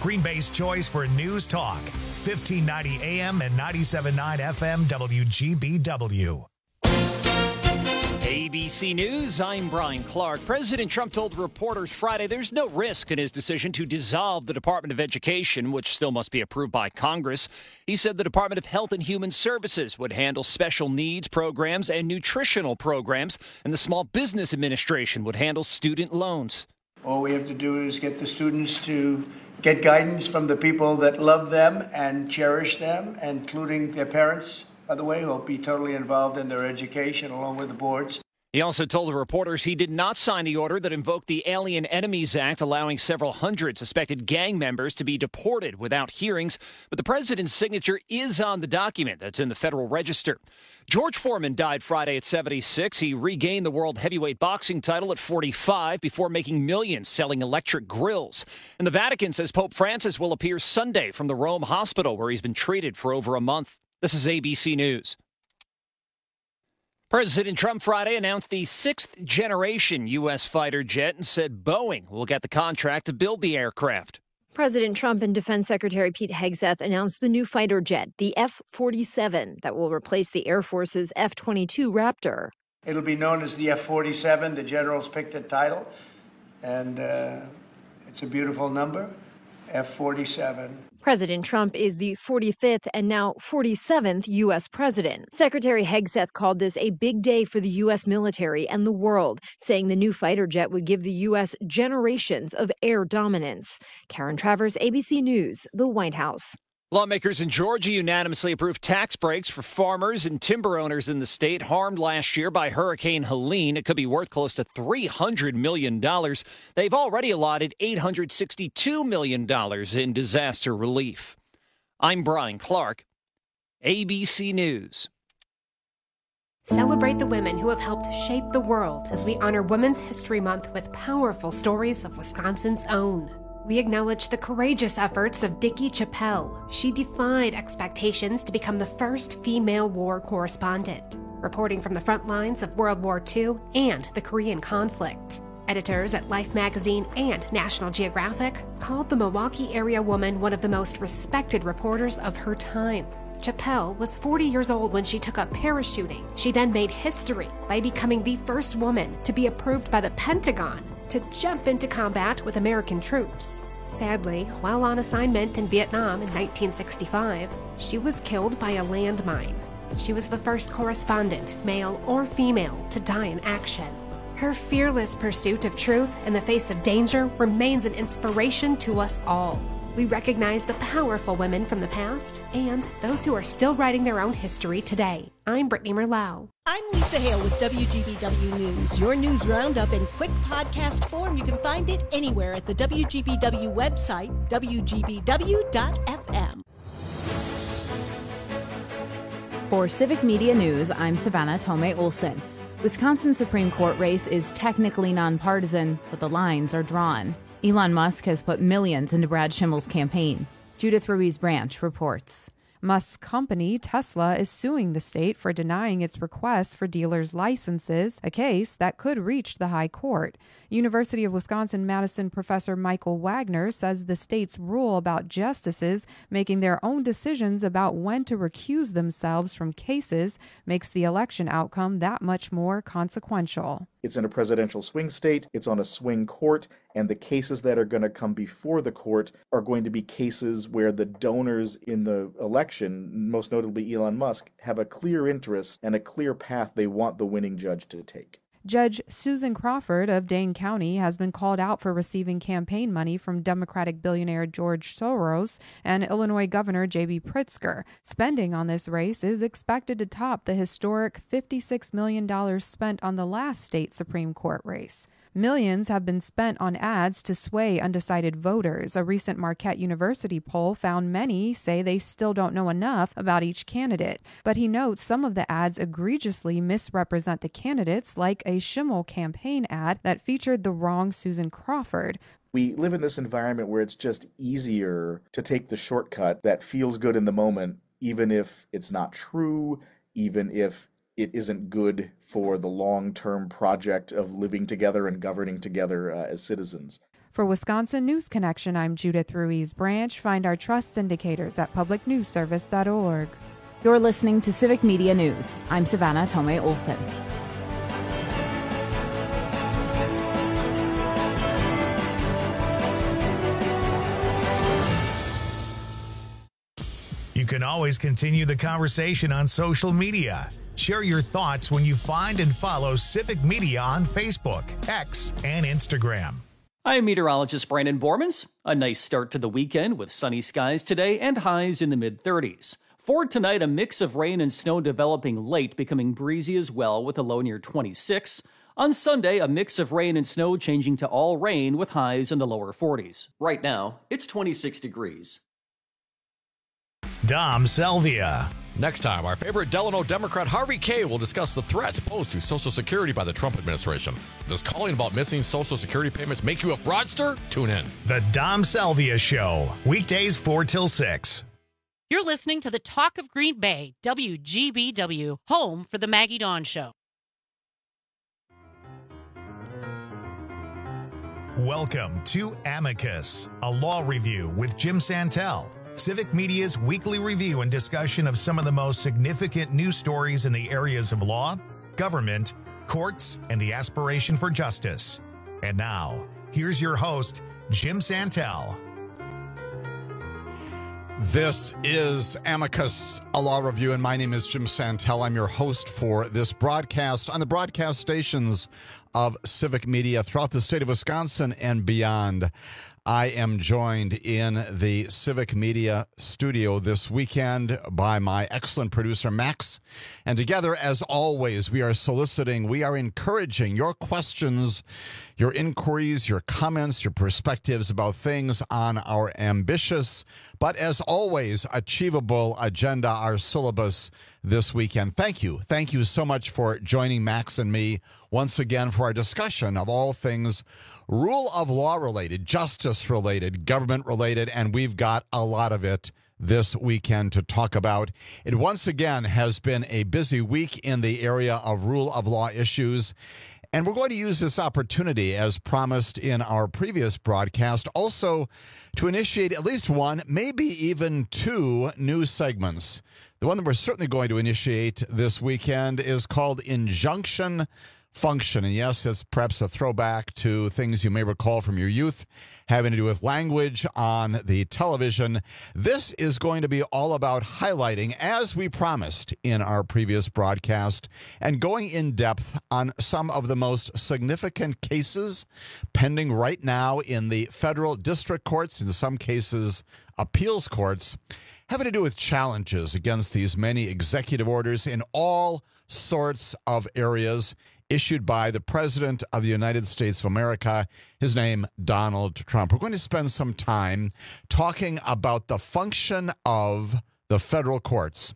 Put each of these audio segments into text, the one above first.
Green Bay's choice for news talk. 1590 AM and 97.9 FM WGBW. ABC News, I'm Brian Clark. President Trump told reporters Friday there's no risk in his decision to dissolve the Department of Education, which still must be approved by Congress. He said the Department of Health and Human Services would handle special needs programs and nutritional programs, and the Small Business Administration would handle student loans. All we have to do is get the students to get guidance from the people that love them and cherish them, including their parents, by the way, who will be totally involved in their education along with the boards. He also told the reporters he did not sign the order that invoked the Alien Enemies Act, allowing several hundred suspected gang members to be deported without hearings. But the president's signature is on the document that's in the Federal Register. George Foreman died Friday at 76. He regained the world heavyweight boxing title at 45 before making millions selling electric grills. And the Vatican says Pope Francis will appear Sunday from the Rome hospital where he's been treated for over a month. This is ABC News. President Trump Friday announced the sixth-generation U.S. fighter jet and said Boeing will get the contract to build the aircraft. President Trump and Defense Secretary Pete Hegseth announced the new fighter jet, the F-47, that will replace the Air Force's F-22 Raptor. It'll be known as the F-47. The generals picked a title, and it's a beautiful number, F-47. President Trump is the 45th and now 47th U.S. president. Secretary Hegseth called this a big day for the U.S. military and the world, saying the new fighter jet would give the U.S. generations of air dominance. Karen Travers, ABC News, the White House. Lawmakers in Georgia unanimously approved tax breaks for farmers and timber owners in the state harmed last year by Hurricane Helene. It could be worth close to $300 million. They've already allotted $862 million in disaster relief. I'm Brian Clark, ABC News. Celebrate the women who have helped shape the world as we honor Women's History Month with powerful stories of Wisconsin's own. We acknowledge the courageous efforts of Dickie Chappelle. She defied expectations to become the first female war correspondent, reporting from the front lines of World War II and the Korean conflict. Editors at Life magazine and National Geographic called the Milwaukee area woman one of the most respected reporters of her time. Chappelle was 40 years old when she took up parachuting. She then made history by becoming the first woman to be approved by the Pentagon to jump into combat with American troops. Sadly, while on assignment in Vietnam in 1965, she was killed by a landmine. She was the first correspondent, male or female, to die in action. Her fearless pursuit of truth in the face of danger remains an inspiration to us all. We recognize the powerful women from the past and those who are still writing their own history today. I'm Brittany Merlau. I'm Lisa Hale with WGBW News. Your news roundup in quick podcast form. You can find it anywhere at the WGBW website, WGBW.FM. For Civic Media News, I'm Savannah Tomei Olson. Wisconsin Supreme Court race is technically nonpartisan, but the lines are drawn. Elon Musk has put millions into Brad Schimmel's campaign. Judith Ruiz Branch reports. Musk's company, Tesla, is suing the state for denying its requests for dealers' licenses, a case that could reach the high court. University of Wisconsin-Madison professor Michael Wagner says the state's rule about justices making their own decisions about when to recuse themselves from cases makes the election outcome that much more consequential. It's in a presidential swing state, it's on a swing court, and the cases that are going to come before the court are going to be cases where the donors in the election, most notably Elon Musk, have a clear interest and a clear path they want the winning judge to take. Judge Susan Crawford of Dane County has been called out for receiving campaign money from Democratic billionaire George Soros and Illinois Governor J.B. Pritzker. Spending on this race is expected to top the historic $56 million spent on the last state Supreme Court race. Millions have been spent on ads to sway undecided voters. A recent Marquette University poll found many say they still don't know enough about each candidate. But he notes some of the ads egregiously misrepresent the candidates, like a Schimmel campaign ad that featured the wrong Susan Crawford. We live in this environment where it's just easier to take the shortcut that feels good in the moment, even if it's not true, even if it isn't good for the long-term project of living together and governing together as citizens. For Wisconsin News Connection, I'm Judith Ruiz-Branch. Find our trust indicators at publicnewsservice.org. You're listening to Civic Media News. I'm Savannah Tomei Olson. You can always continue the conversation on social media. Share your thoughts when you find and follow Civic Media on Facebook, X, and Instagram. I'm meteorologist Brandon Bormans. A nice start to the weekend with sunny skies today and highs in the mid-30s. For tonight, a mix of rain and snow developing late, becoming breezy as well with a low near 26. On Sunday, a mix of rain and snow changing to all rain with highs in the lower 40s. Right now, it's 26 degrees. Dom Salvia. Next time, our favorite Delano Democrat Harvey Kaye will discuss the threats posed to Social Security by the Trump administration. Does calling about missing Social Security payments make you a fraudster? Tune in. The Dom Salvia Show, weekdays 4 till 6. You're listening to the Talk of Green Bay, WGBW, home for the Maggie Dawn Show. Welcome to Amicus, a law review with Jim Santel. Civic Media's weekly review and discussion of some of the most significant news stories in the areas of law, government, courts, and the aspiration for justice. And now, here's your host, Jim Santel. This is Amicus, a law review, and my name is Jim Santel. I'm your host for this broadcast on the broadcast stations of Civic Media throughout the state of Wisconsin and beyond. I am joined in the Civic Media studio this weekend by my excellent producer, Max. And together, as always, we are encouraging your questions, your inquiries, your comments, your perspectives about things on our ambitious, but as always, achievable agenda, our syllabus this weekend. Thank you. Thank you so much for joining Max and me once again for our discussion of all things rule of law related, justice related, government related, and we've got a lot of it this weekend to talk about. It once again has been a busy week in the area of rule of law issues, and we're going to use this opportunity, as promised in our previous broadcast, also to initiate at least one, maybe even two new segments. The one that we're certainly going to initiate this weekend is called Injunction Function. And yes, it's perhaps a throwback to things you may recall from your youth having to do with language on the television. This is going to be all about highlighting, as we promised in our previous broadcast, and going in depth on some of the most significant cases pending right now in the federal district courts, in some cases appeals courts, having to do with challenges against these many executive orders in all sorts of areas issued by the President of the United States of America, his name, Donald Trump. We're going to spend some time talking about the function of the federal courts,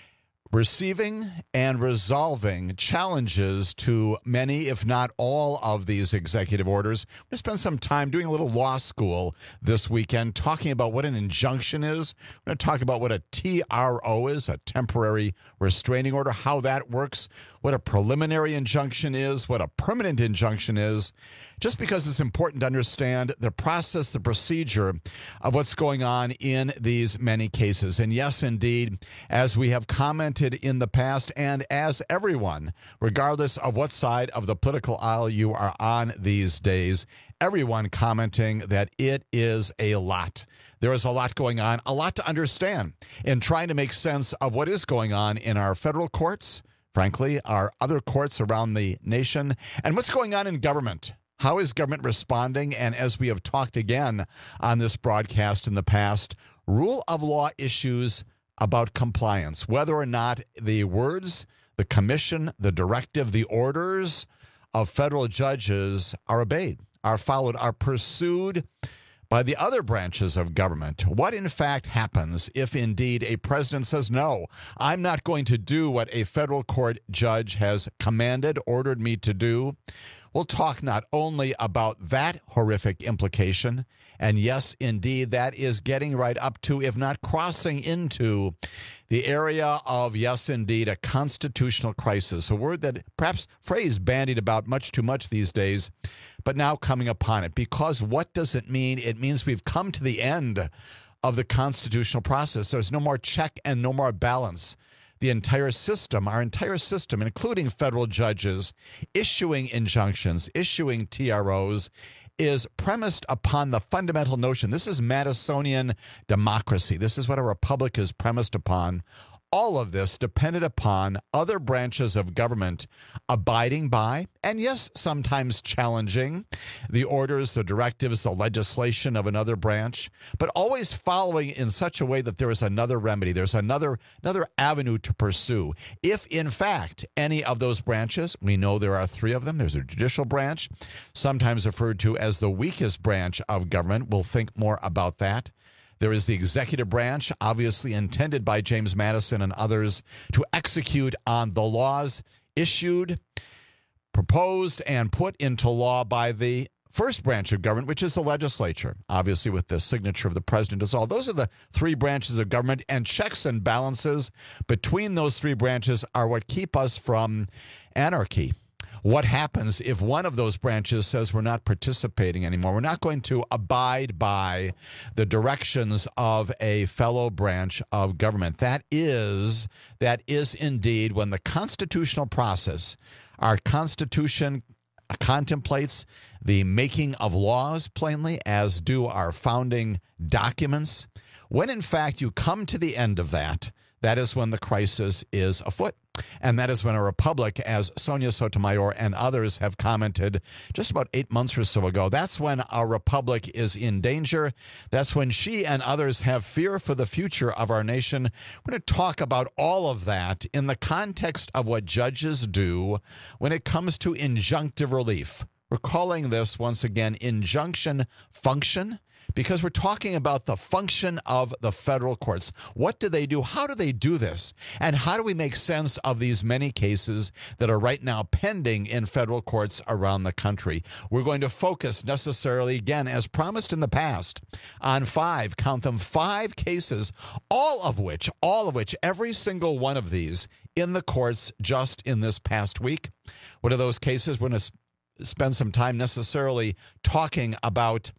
receiving and resolving challenges to many, if not all, of these executive orders. We're going to spend some time doing a little law school this weekend, talking about what an injunction is. We're going to talk about what a TRO is, a temporary restraining order, how that works, what a preliminary injunction is, what a permanent injunction is, just because it's important to understand the process, the procedure of what's going on in these many cases. And yes, indeed, as we have commented in the past, and as everyone, regardless of what side of the political aisle you are on these days, everyone commenting that it is a lot. There is a lot going on, a lot to understand in trying to make sense of what is going on in our federal courts, frankly, our other courts around the nation, and what's going on in government. How is government responding? And as we have talked again on this broadcast in the past, rule of law issues about compliance, whether or not the words, the commission, the directive, the orders of federal judges are obeyed, are followed, are pursued by the other branches of government. What in fact happens if indeed a president says, no, I'm not going to do what a federal court judge has commanded, ordered me to do? We'll talk not only about that horrific implication, and yes, indeed, that is getting right up to, if not crossing into, the area of, yes, indeed, a constitutional crisis, a word that perhaps phrase bandied about much too much these days, but now coming upon it. Because what does it mean? It means we've come to the end of the constitutional process. There's no more check and no more balance. The entire system, our entire system, including federal judges issuing injunctions, issuing TROs, is premised upon the fundamental notion. This is Madisonian democracy. This is what a republic is premised upon. All of this depended upon other branches of government abiding by, and yes, sometimes challenging, the orders, the directives, the legislation of another branch, but always following in such a way that there is another remedy, there's another avenue to pursue. If, in fact, any of those branches, we know there are three of them, there's a judicial branch, sometimes referred to as the weakest branch of government. We'll think more about that. There is the executive branch, obviously intended by James Madison and others to execute on the laws issued, proposed, and put into law by the first branch of government, which is the legislature, obviously with the signature of the president as well. Those are the three branches of government, and checks and balances between those three branches are what keep us from anarchy. What happens if one of those branches says we're not participating anymore? We're not going to abide by the directions of a fellow branch of government. That is indeed when the constitutional process, our Constitution contemplates the making of laws plainly, as do our founding documents. When in fact you come to the end of that, that is when the crisis is afoot. And that is when a republic, as Sonia Sotomayor and others have commented just about 8 months or so ago, that's when our republic is in danger. That's when she and others have fear for the future of our nation. We're going to talk about all of that in the context of what judges do when it comes to injunctive relief. We're calling this, once again, injunction function, because we're talking about the function of the federal courts. What do they do? How do they do this? And how do we make sense of these many cases that are right now pending in federal courts around the country? We're going to focus necessarily, again, as promised in the past, on five cases, all of which, every single one of these in the courts just in this past week. What are those cases? We're going to spend some time necessarily talking about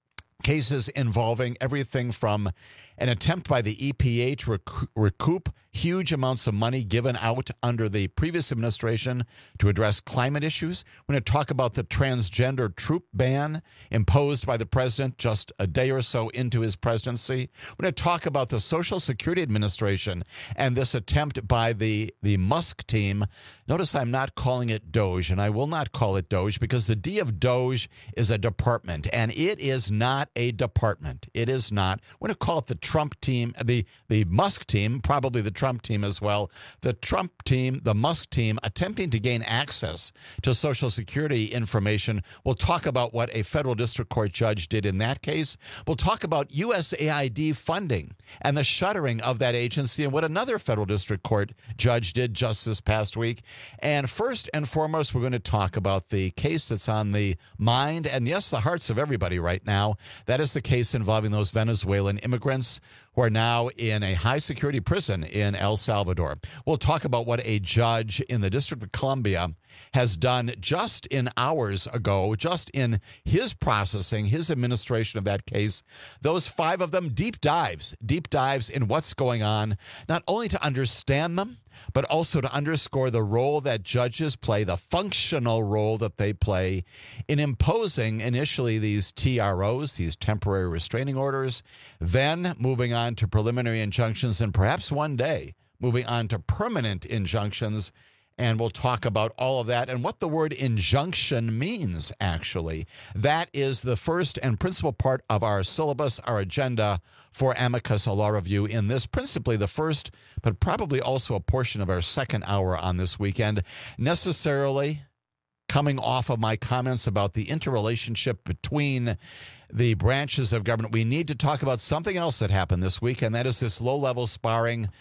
cases involving everything from an attempt by the EPA to recoup huge amounts of money given out under the previous administration to address climate issues. We're going to talk about the transgender troop ban imposed by the president just a day or so into his presidency. We're going to talk about the Social Security Administration and this attempt by the Musk team. Notice I'm not calling it DOGE, and I will not call it DOGE because the D of DOGE is a department, and it is not a department. It is not. We're going to call it the Trump team, the Musk team, probably the Trump team as well. The Trump team, the Musk team, attempting to gain access to Social Security information. We'll talk about what a federal district court judge did in that case. We'll talk about USAID funding and the shuttering of that agency and what another federal district court judge did just this past week. And first and foremost, we're going to talk about the case that's on the mind and, yes, the hearts of everybody right now. That is the case involving those Venezuelan immigrants who are now in a high-security prison in El Salvador. We'll talk about what a judge in the District of Columbia has done just in hours ago, just in his processing, his administration of that case. Those five of them, deep dives in what's going on, not only to understand them, but also to underscore the role that judges play, the functional role that they play in imposing initially these TROs, these temporary restraining orders, then moving on to preliminary injunctions, and perhaps one day moving on to permanent injunctions. And we'll talk about all of that and what the word injunction means, actually. That is the first and principal part of our syllabus, our agenda for Amicus, a law review in this, principally the first, but probably also a portion of our second hour on this weekend. Necessarily coming off of my comments about the interrelationship between the branches of government, we need to talk about something else that happened this week, and that is this low-level sparring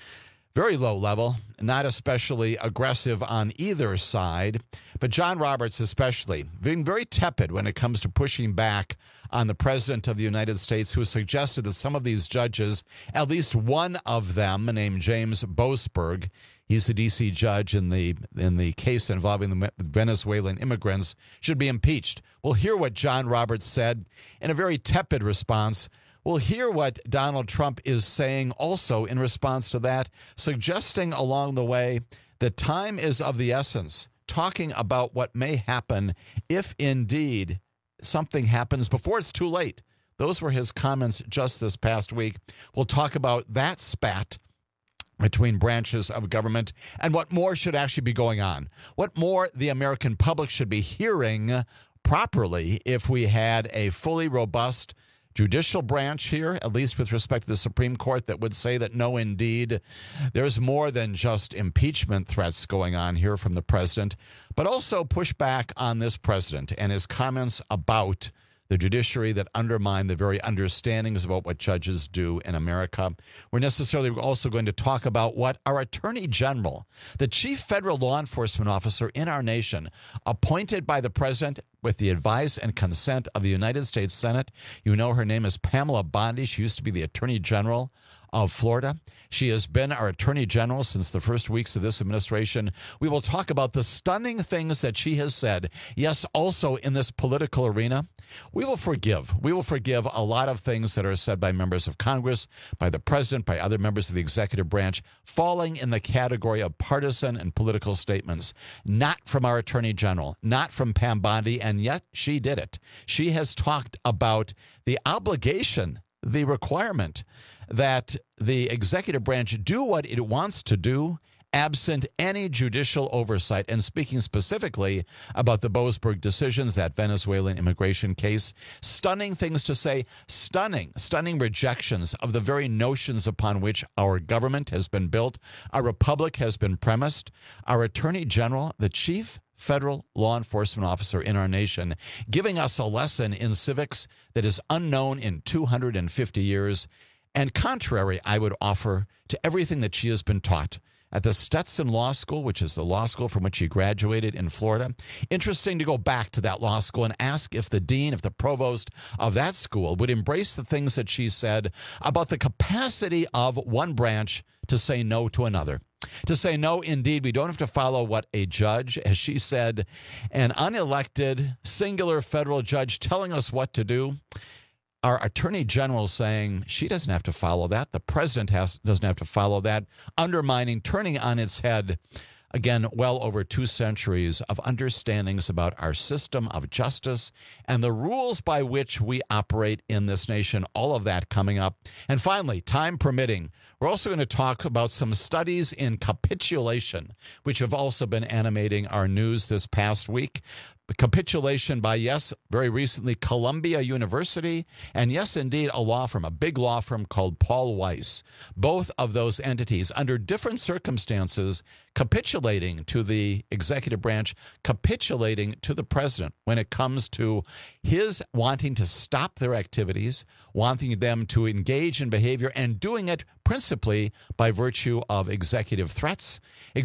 very low level, not especially aggressive on either side, but John Roberts especially being very tepid when it comes to pushing back on the President of the United States, who suggested that some of these judges, at least one of them named James Boasberg, he's the D.C. judge in the case involving the Venezuelan immigrants, should be impeached. We'll hear what John Roberts said in a very tepid response. We'll hear what Donald Trump is saying also in response to that, suggesting along the way that time is of the essence, talking about what may happen if indeed something happens before it's too late. Those were his comments just this past week. We'll talk about that spat between branches of government and what more should actually be going on, what more the American public should be hearing properly if we had a fully robust judicial branch here, at least with respect to the Supreme Court, that would say that no, indeed, there's more than just impeachment threats going on here from the president, but also push back on this president and his comments about the judiciary that undermine the very understandings about what judges do in America. We're necessarily also going to talk about what our Attorney General, the chief federal law enforcement officer in our nation, appointed by the president with the advice and consent of the United States Senate. You know her name is Pamela Bondi. She used to be the Attorney General of Florida. She has been our Attorney General since the first weeks of this administration. We will talk about the stunning things that she has said. Yes, also in this political arena. We will forgive. We will forgive a lot of things that are said by members of Congress, by the president, by other members of the executive branch, falling in the category of partisan and political statements. Not from our Attorney General, not from Pam Bondi, and yet she did it. She has talked about the obligation, the requirement that the executive branch do what it wants to do absent any judicial oversight, and speaking specifically about the Boasberg decisions, that Venezuelan immigration case. Stunning things to say, stunning rejections of the very notions upon which our government has been built, our republic has been premised. Our Attorney General, the chief federal law enforcement officer in our nation, giving us a lesson in civics that is unknown in 250 years, and contrary, I would offer, to everything that she has been taught at the Stetson Law School, which is the law school from which she graduated in Florida. Interesting to go back to that law school and ask if the dean, if the provost of that school would embrace the things that she said about the capacity of one branch to say no to another. To say, no, indeed, we don't have to follow what a judge, as she said, an unelected, singular federal judge telling us what to do. Our Attorney General saying she doesn't have to follow that. The president doesn't have to follow that, undermining, turning on its head, again, well over 2 centuries of understandings about our system of justice and the rules by which we operate in this nation. All of that coming up. And finally, time permitting, we're also going to talk about some studies in capitulation, which have also been animating our news this past week. Capitulation by, yes, very recently, Columbia University, and yes, indeed, a law firm, a big law firm called Paul Weiss. Both of those entities, under different circumstances, capitulating to the executive branch, capitulating to the president when it comes to his wanting to stop their activities, wanting them to engage in behavior, and doing it principally by virtue of executive threats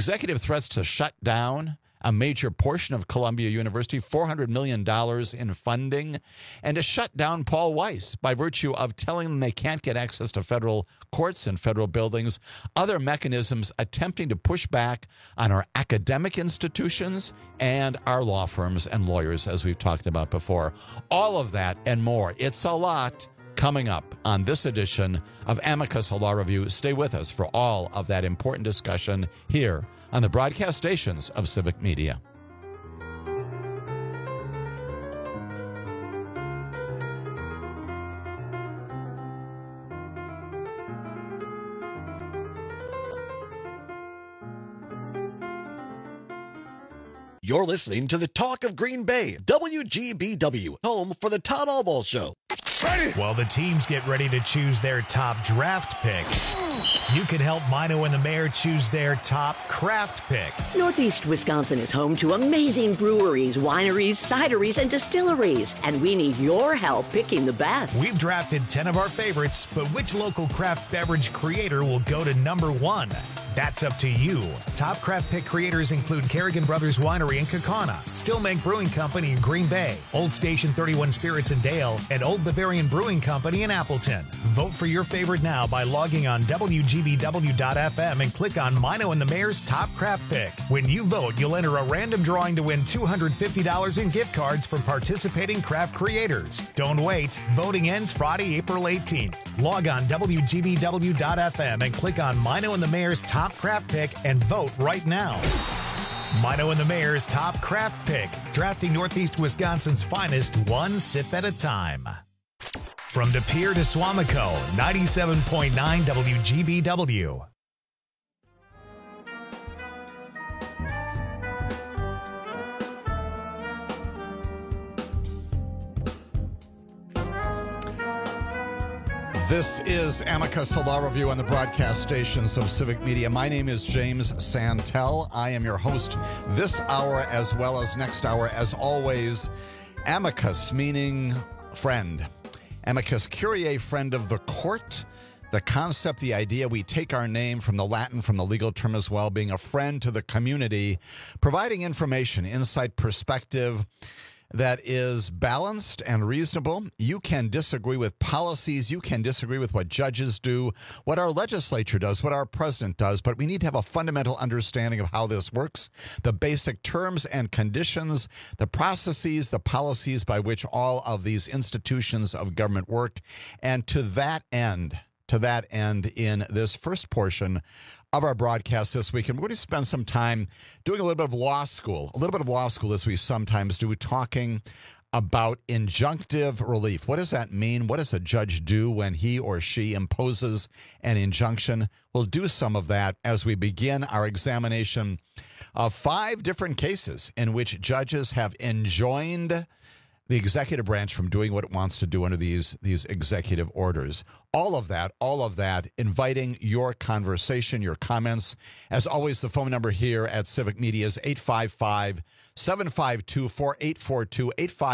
to shut down a major portion of Columbia University, $400 million in funding, and to shut down Paul Weiss by virtue of telling them they can't get access to federal courts and federal buildings, other mechanisms attempting to push back on our academic institutions and our law firms and lawyers, as we've talked about before. All of that and more. It's a lot coming up on this edition of Amicus, a Law Review. Stay with us for all of that important discussion here on the broadcast stations of Civic Media. You're listening to the Talk of Green Bay, WGBW, home for the Todd Albaugh Show. Ready? While the teams get ready to choose their top draft pick, you can help Mino and the mayor choose their top craft pick. Northeast Wisconsin is home to amazing breweries, wineries, cideries, and distilleries, and we need your help picking the best. We've drafted 10 of our favorites, but which local craft beverage creator will go to number 1? That's up to you. Top craft pick creators include Kerrigan Brothers Winery in Kaukauna, Stillmank Brewing Company in Green Bay, Old Station 31 Spirits in Dale, and Old Bavarian Brewing Company in Appleton. Vote for your favorite now by logging on WGBW.FM and click on Mino and the Mayor's Top Craft Pick. When you vote, you'll enter a random drawing to win $250 in gift cards from participating craft creators. Don't wait. Voting ends Friday, April 18th. Log on WGBW.FM and click on Mino and the Mayor's Top Craft Pick and vote right now. Mino and the Mayor's Top Craft Pick, drafting Northeast Wisconsin's finest one sip at a time. From De Pere to Suamico, 97.9 WGBW. This is Amicus, a law review on the broadcast stations of Civic Media. My name is James Santel. I am your host this hour as well as next hour. As always, amicus meaning friend. Amicus curiae, friend of the court. The concept, the idea, we take our name from the Latin, from the legal term as well, being a friend to the community, providing information, insight, perspective that is balanced and reasonable. You can disagree with policies. You can disagree with what judges do, what our legislature does, what our president does, but we need to have a fundamental understanding of how this works, the basic terms and conditions, the processes, the policies by which all of these institutions of government work. And to that end, in this first portion of our broadcast this week, and we're going to spend some time doing a little bit of law school as we sometimes do, talking about injunctive relief. What does that mean? What does a judge do when he or she imposes an injunction? We'll do some of that as we begin our examination of 5 different cases in which judges have enjoined the executive branch from doing what it wants to do under these executive orders. All of that, inviting your conversation, your comments. As always, the phone number here at Civic Media is 855-752-4842,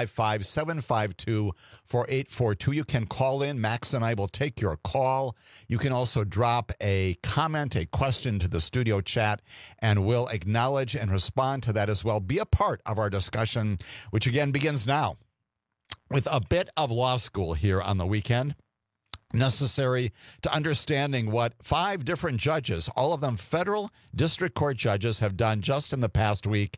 855-752-4842. You can call in. Max and I will take your call. You can also drop a comment, a question to the studio chat, and we'll acknowledge and respond to that as well. Be a part of our discussion, which again begins now with a bit of law school here on the weekend, necessary to understanding what 5 different judges, all of them federal district court judges, have done just in the past week,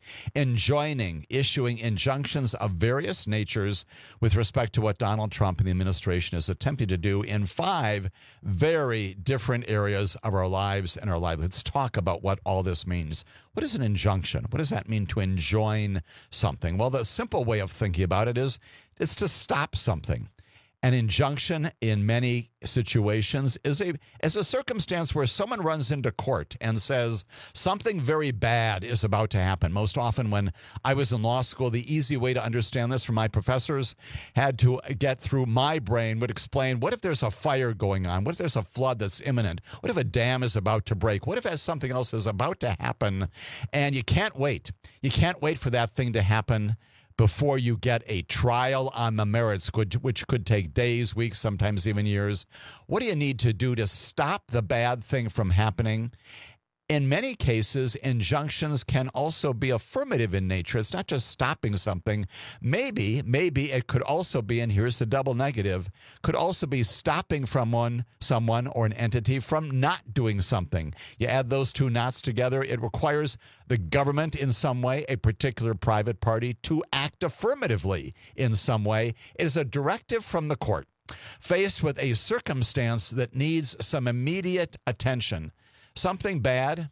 issuing injunctions of various natures with respect to what Donald Trump and the administration is attempting to do in 5 very different areas of our lives and our lives. Let's talk about what all this means. What is an injunction? What does that mean to enjoin something? Well, the simple way of thinking about it is it's to stop something. An injunction in many situations is a circumstance where someone runs into court and says something very bad is about to happen. Most often when I was in law school, the easy way to understand this from my professors had to get through my brain would explain, what if there's a fire going on? What if there's a flood that's imminent? What if a dam is about to break? What if something else is about to happen? And you can't wait. You can't wait for that thing to happen before you get a trial on the merits, which could take days, weeks, sometimes even years. What do you need to do to stop the bad thing from happening? In many cases, injunctions can also be affirmative in nature. It's not just stopping something. Maybe it could also be, and here's the double negative, could also be stopping someone or an entity from not doing something. You add those two knots together, it requires the government in some way, a particular private party, to act affirmatively in some way. It is a directive from the court faced with a circumstance that needs some immediate attention. Something bad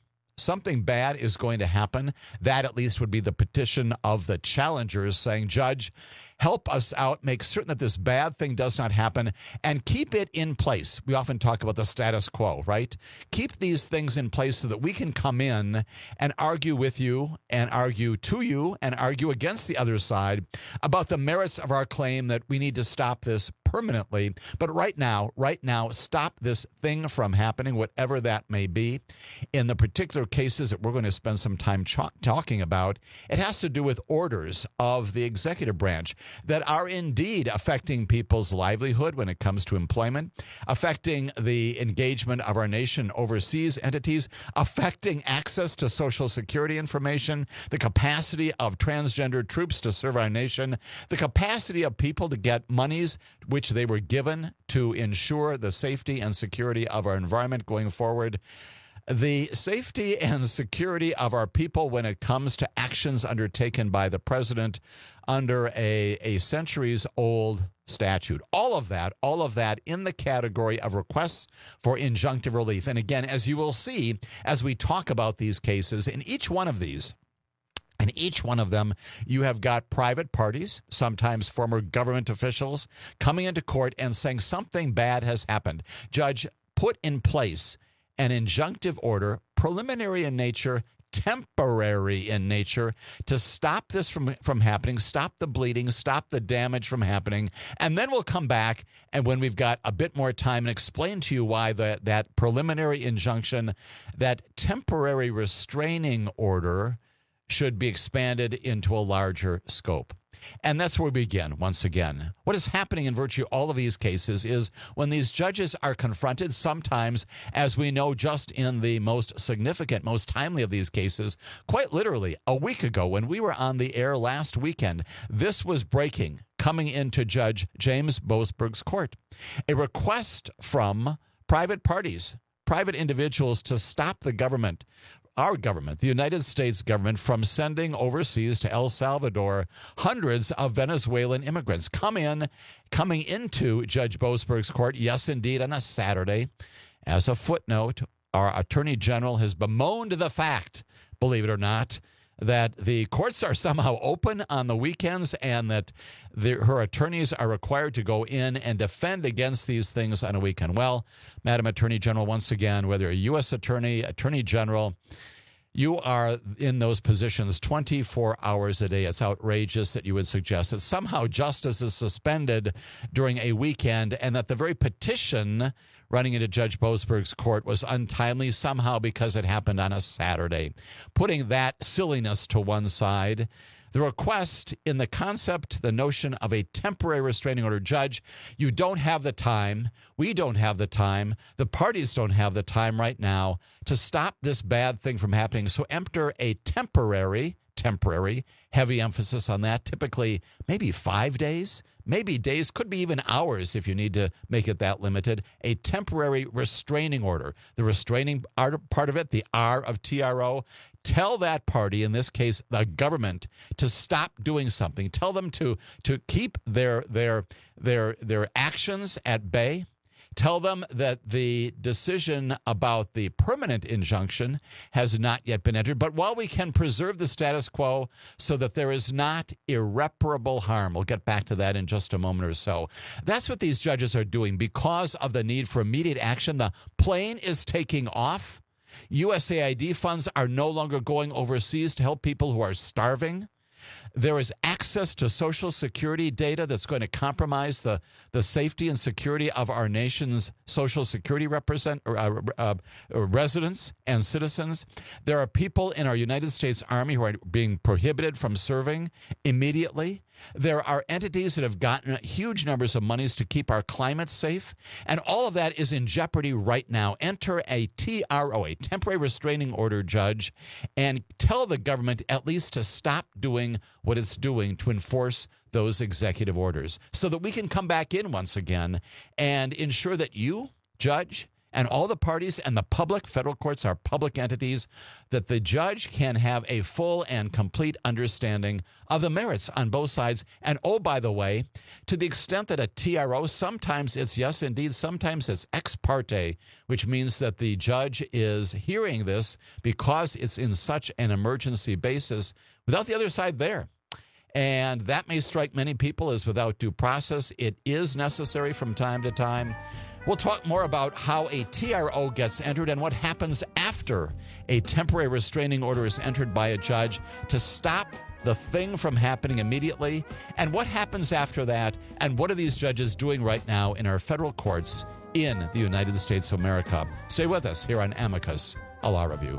is going to happen. That at least would be the petition of the challengers saying, Judge, help us out, make certain that this bad thing does not happen, and keep it in place. We often talk about the status quo, right? Keep these things in place so that we can come in and argue with you and argue to you and argue against the other side about the merits of our claim that we need to stop this permanently. But right now, stop this thing from happening, whatever that may be. In the particular cases that we're going to spend some time talking about, it has to do with orders of the executive branch that are indeed affecting people's livelihood when it comes to employment, affecting the engagement of our nation overseas entities, affecting access to Social Security information, the capacity of transgender troops to serve our nation, the capacity of people to get monies which they were given to ensure the safety and security of our environment going forward, the safety and security of our people when it comes to actions undertaken by the president under a centuries-old statute. All of that in the category of requests for injunctive relief. And again, as you will see, as we talk about these cases, in each one of them, you have got private parties, sometimes former government officials, coming into court and saying something bad has happened. Judge, put in place an injunctive order, preliminary in nature, temporary in nature, to stop this from happening, stop the bleeding, stop the damage from happening, and then we'll come back and when we've got a bit more time and explain to you why that preliminary injunction, that temporary restraining order should be expanded into a larger scope. And that's where we begin once again. What is happening in virtually all of these cases is when these judges are confronted, sometimes, as we know just in the most significant, most timely of these cases, quite literally a week ago when we were on the air last weekend, this was breaking, coming into Judge James Boasberg's court. A request from private parties, private individuals to stop the government, our government, the United States government, from sending overseas to El Salvador hundreds of Venezuelan immigrants coming into Judge Boasberg's court, yes, indeed, on a Saturday. As a footnote, our Attorney General has bemoaned the fact, believe it or not, that the courts are somehow open on the weekends and that her attorneys are required to go in and defend against these things on a weekend. Well, Madam Attorney General, once again, whether a U.S. attorney, Attorney General, you are in those positions 24 hours a day. It's outrageous that you would suggest that somehow justice is suspended during a weekend and that the very petition running into Judge Boasberg's court was untimely somehow because it happened on a Saturday. Putting that silliness to one side, the request in the concept, the notion of a temporary restraining order, Judge, you don't have the time, we don't have the time, the parties don't have the time right now to stop this bad thing from happening. So enter a temporary, heavy emphasis on that, typically maybe 5 days, maybe days, could be even hours if you need to make it that limited, a temporary restraining order. The restraining part of it, the R of TRO, tell that party, in this case the government, to stop doing something. Tell them to keep their actions at bay. Tell them that the decision about the permanent injunction has not yet been entered. But while we can preserve the status quo so that there is not irreparable harm, we'll get back to that in just a moment or so. That's what these judges are doing because of the need for immediate action. The plane is taking off. USAID funds are no longer going overseas to help people who are starving. There is access to Social Security data that's going to compromise the safety and security of our nation's Social Security residents and citizens. There are people in our United States Army who are being prohibited from serving immediately. There are entities that have gotten huge numbers of monies to keep our climate safe, and all of that is in jeopardy right now. Enter a TRO, a temporary restraining order, Judge, and tell the government at least to stop doing what it's doing to enforce those executive orders so that we can come back in once again and ensure that you, Judge, and all the parties and the public, federal courts are public entities, that the judge can have a full and complete understanding of the merits on both sides. And oh, by the way, to the extent that a TRO, sometimes it's yes, indeed, sometimes it's ex parte, which means that the judge is hearing this because it's in such an emergency basis without the other side there. And that may strike many people as without due process. It is necessary from time to time. We'll talk more about how a TRO gets entered and what happens after a temporary restraining order is entered by a judge to stop the thing from happening immediately, and what happens after that, and what are these judges doing right now in our federal courts in the United States of America. Stay with us here on Amicus, a Law Review.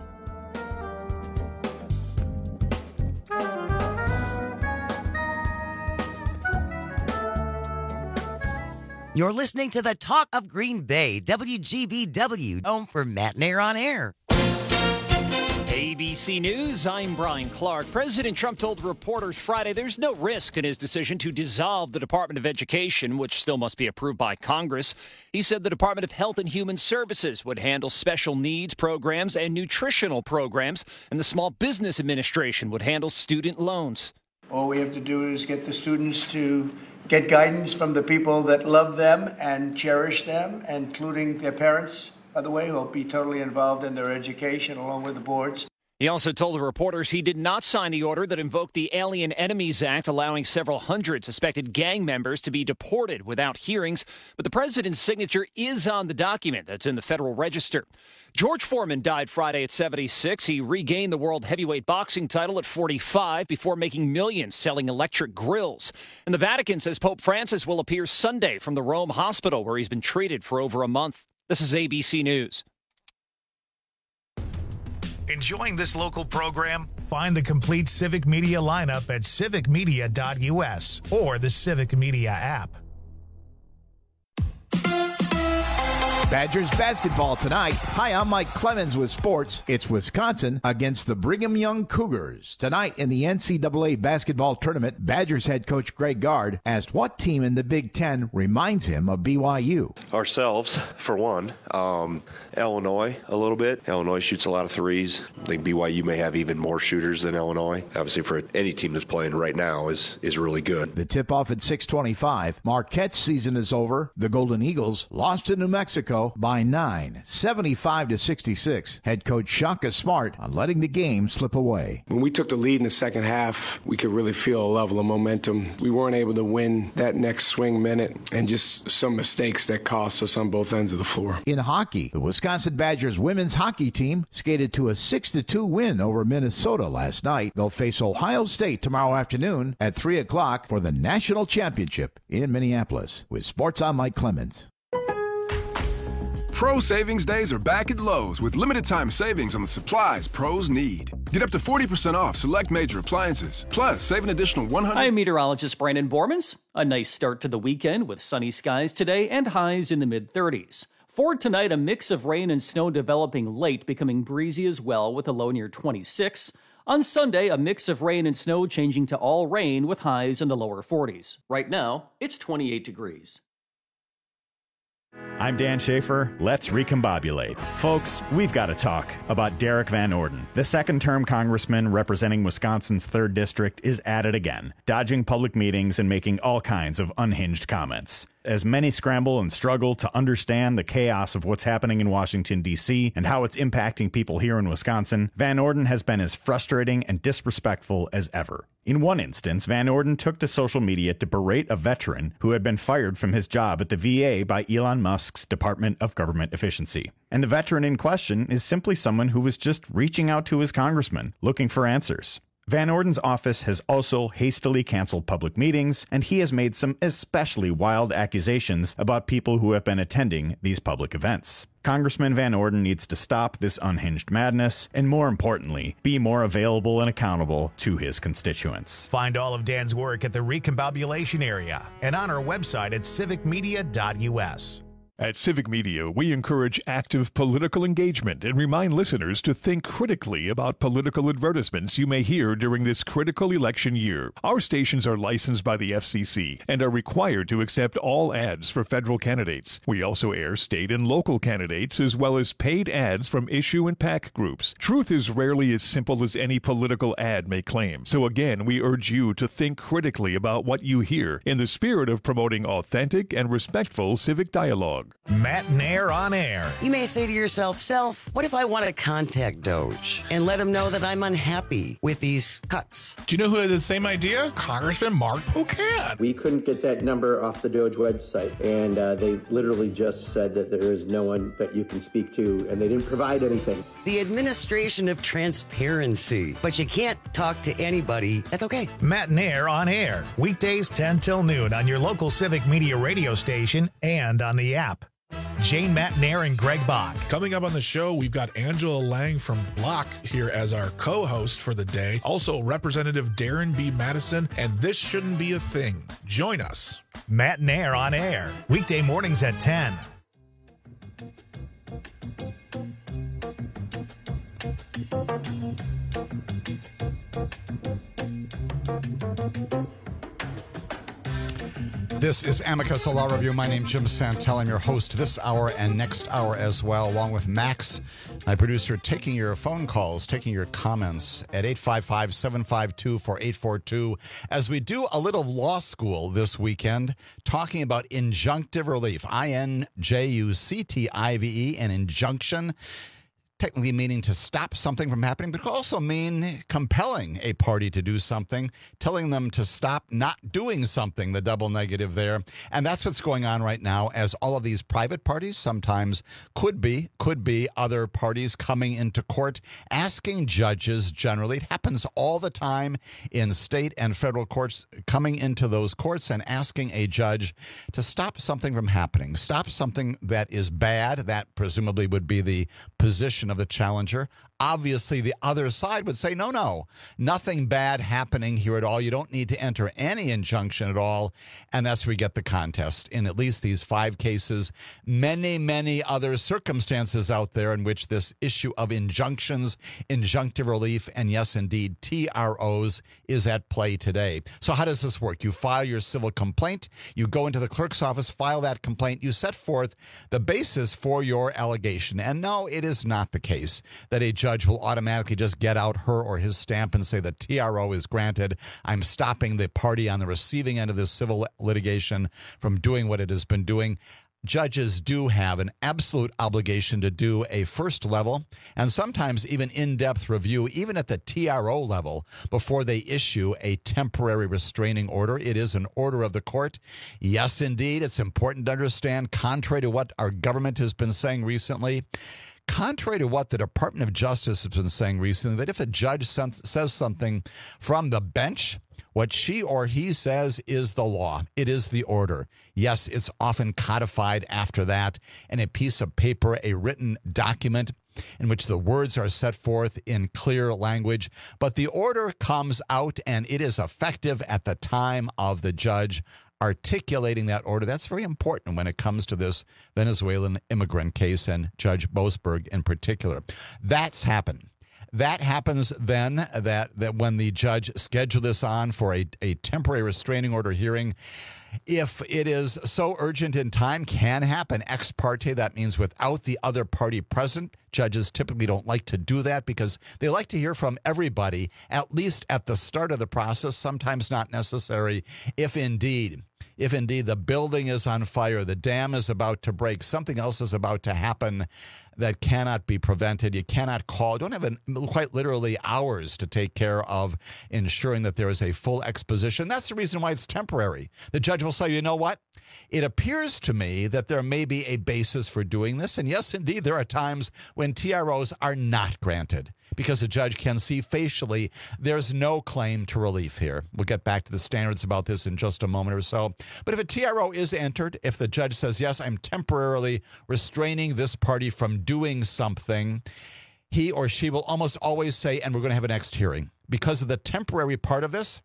You're listening to the Talk of Green Bay, WGBW, home for Matt Nair on Air. ABC News, I'm Brian Clark. President Trump told reporters Friday there's no risk in his decision to dissolve the Department of Education, which still must be approved by Congress. He said the Department of Health and Human Services would handle special needs programs and nutritional programs, and the Small Business Administration would handle student loans. All we have to do is get the students to get guidance from the people that love them and cherish them, including their parents, by the way, who will be totally involved in their education along with the boards. He also told the reporters he did not sign the order that invoked the Alien Enemies Act, allowing several hundred suspected gang members to be deported without hearings. But the president's signature is on the document that's in the Federal Register. George Foreman died Friday at 76. He regained the world heavyweight boxing title at 45 before making millions selling electric grills. And the Vatican says Pope Francis will appear Sunday from the Rome hospital where he's been treated for over a month. This is ABC News. Enjoying this local program? Find the complete Civic Media lineup at civicmedia.us or the Civic Media app. Badgers basketball tonight. Hi, I'm Mike Clemens with sports. It's Wisconsin against the Brigham Young Cougars. Tonight in the NCAA basketball tournament, Badgers head coach Greg Gard asked what team in the Big Ten reminds him of BYU. Ourselves, for one. Illinois, a little bit. Illinois shoots a lot of threes. I think BYU may have even more shooters than Illinois. Obviously, for any team that's playing right now is really good. The tip-off at 6:25. Marquette's season is over. The Golden Eagles lost to New Mexico by 9, 75-66. Head coach Shaka Smart on letting the game slip away. When we took the lead in the second half, we could really feel a level of momentum. We weren't able to win that next swing minute, and just some mistakes that cost us on both ends of the floor. In hockey, the Wisconsin Badgers women's hockey team skated to a 6-2 win over Minnesota last night. They'll face Ohio State tomorrow afternoon at 3 o'clock for the national championship in Minneapolis. With sports, I'm Mike Clemens. Pro Savings Days are back at Lowe's with limited time savings on the supplies pros need. Get up to 40% off select major appliances. Plus, save an additional $100. I'm meteorologist Brandon Bormans. A nice start to the weekend with sunny skies today and highs in the mid-30s. For tonight, a mix of rain and snow developing late, becoming breezy as well with a low near 26. On Sunday, a mix of rain and snow changing to all rain with highs in the lower 40s. Right now, it's 28 degrees. I'm Dan Schaefer. Let's recombobulate. Folks, we've got to talk about Derek Van Orden. The second-term congressman representing Wisconsin's 3rd District is at it again, dodging public meetings and making all kinds of unhinged comments. As many scramble and struggle to understand the chaos of what's happening in Washington, D.C., and how it's impacting people here in Wisconsin, Van Orden has been as frustrating and disrespectful as ever. In one instance, Van Orden took to social media to berate a veteran who had been fired from his job at the VA by Elon Musk's Department of Government Efficiency. And the veteran in question is simply someone who was just reaching out to his congressman, looking for answers. Van Orden's office has also hastily canceled public meetings, and he has made some especially wild accusations about people who have been attending these public events. Congressman Van Orden needs to stop this unhinged madness, and more importantly, be more available and accountable to his constituents. Find all of Dan's work at the Recombobulation area and on our website at civicmedia.us. At Civic Media, we encourage active political engagement and remind listeners to think critically about political advertisements you may hear during this critical election year. Our stations are licensed by the FCC and are required to accept all ads for federal candidates. We also air state and local candidates as well as paid ads from issue and PAC groups. Truth is rarely as simple as any political ad may claim. So again, we urge you to think critically about what you hear in the spirit of promoting authentic and respectful civic dialogue. Matt Nair on air. You may say to yourself, Self, what if I want to contact Doge and let him know that I'm unhappy with these cuts? Do you know who had the same idea? Congressman Mark Pocan. We couldn't get that number off the Doge website, and they literally just said that there is no one that you can speak to, and they didn't provide anything. The administration of transparency. But you can't talk to anybody. That's okay. Matt Nair on air. Weekdays 10 till noon on your local Civic Media radio station and on the app. Jane, Matt Nair, and Greg Bach. Coming up on the show, we've got Angela Lang from Block here as our co-host for the day. Also, Representative Darren B. Madison, and This Shouldn't Be a Thing. Join us. Matt Nair on air. Weekday mornings at 10. This is Amicus Law Review. My name's Jim Santel. I'm your host this hour and next hour as well, along with Max, my producer, taking your phone calls, taking your comments at 855-752-4842 as we do a little law school this weekend, talking about injunctive relief, INJUCTIVE, an injunction. Technically meaning to stop something from happening, but could also mean compelling a party to do something, telling them to stop not doing something, the double negative there. And that's what's going on right now as all of these private parties, sometimes could be other parties coming into court, asking judges generally. It happens all the time in state and federal courts, coming into those courts and asking a judge to stop something from happening, stop something that is bad. That presumably would be the position of the challenger. Obviously, the other side would say, no, nothing bad happening here at all. You don't need to enter any injunction at all. And that's where we get the contest. In at least these 5 cases, many other circumstances out there in which this issue of injunctions, injunctive relief, and yes, indeed, TROs is at play today. So how does this work? You file your civil complaint. You go into the clerk's office, file that complaint. You set forth the basis for your allegation. And no, it is not the case that a judge will automatically just get out her or his stamp and say the TRO is granted. I'm stopping the party on the receiving end of this civil litigation from doing what it has been doing. Judges do have an absolute obligation to do a first level and sometimes even in-depth review, even at the TRO level, before they issue a temporary restraining order. It is an order of the court. Yes, indeed, it's important to understand, contrary to what our government has been saying recently, contrary to what the Department of Justice has been saying recently, that if a judge says something from the bench, what she or he says is the law. It is the order. Yes, it's often codified after that in a piece of paper, a written document in which the words are set forth in clear language. But the order comes out and it is effective at the time of the judge articulating that order. That's very important when it comes to this Venezuelan immigrant case and Judge Boasberg in particular. That's happened. That happens then that when the judge scheduled this on for a temporary restraining order hearing, if it is so urgent in time, can happen ex parte. That means without the other party present. Judges typically don't like to do that because they like to hear from everybody, at least at the start of the process, sometimes not necessary, if indeed the building is on fire, the dam is about to break, something else is about to happen that cannot be prevented. You cannot call. Don't have quite literally hours to take care of ensuring that there is a full exposition. That's the reason why it's temporary. The judge will say, you know what? It appears to me that there may be a basis for doing this. And yes, indeed, there are times when TROs are not granted because a judge can see facially there's no claim to relief here. We'll get back to the standards about this in just a moment or so. But if a TRO is entered, if the judge says, yes, I'm temporarily restraining this party from doing something, he or she will almost always say, and we're going to have a next hearing. Because of the temporary part of this,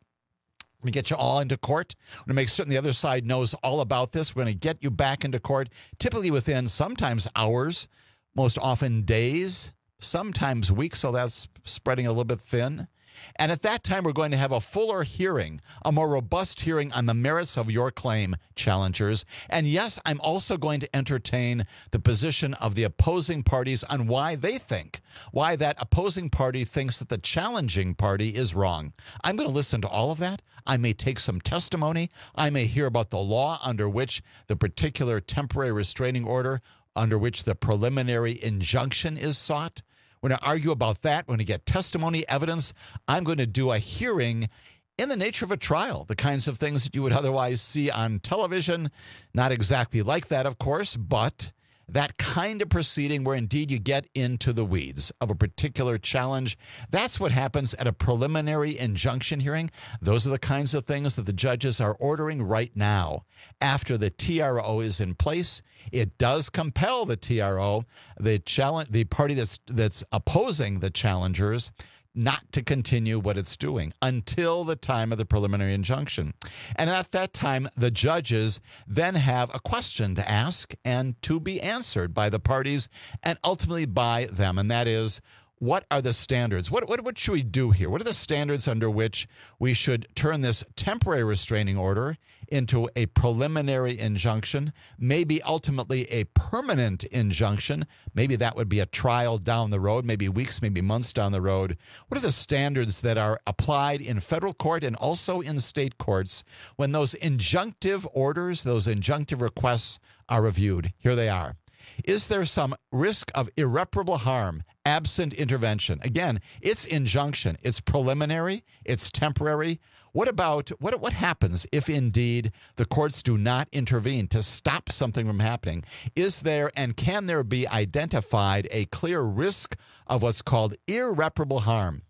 we get you all into court. We're going to make certain the other side knows all about this. We're going to get you back into court, typically within sometimes hours, most often days, sometimes weeks, so that's spreading a little bit thin. And at that time, we're going to have a fuller hearing, a more robust hearing on the merits of your claim, challengers. And yes, I'm also going to entertain the position of the opposing parties on why that opposing party thinks that the challenging party is wrong. I'm going to listen to all of that. I may take some testimony. I may hear about the law under which the particular temporary restraining order, under which the preliminary injunction is sought. We're going to argue about that. We're going to get testimony, evidence. I'm going to do a hearing in the nature of a trial, the kinds of things that you would otherwise see on television. Not exactly like that, of course, but that kind of proceeding where indeed you get into the weeds of a particular challenge. That's what happens at a preliminary injunction hearing. Those are the kinds of things that the judges are ordering right now. After the TRO is in place, it does compel the TRO, the party that's opposing the challengers, not to continue what it's doing until the time of the preliminary injunction. And at that time, the judges then have a question to ask and to be answered by the parties and ultimately by them. And that is, what are the standards? What should we do here? What are the standards under which we should turn this temporary restraining order into a preliminary injunction, maybe ultimately a permanent injunction? Maybe that would be a trial down the road, maybe weeks, maybe months down the road. What are the standards that are applied in federal court and also in state courts when those injunctive orders, those injunctive requests are reviewed? Here they are. Is there some risk of irreparable harm absent intervention? Again, it's injunction. It's preliminary. It's temporary. What about what happens if indeed the courts do not intervene to stop something from happening? Is there and can there be identified a clear risk of what's called irreparable harm?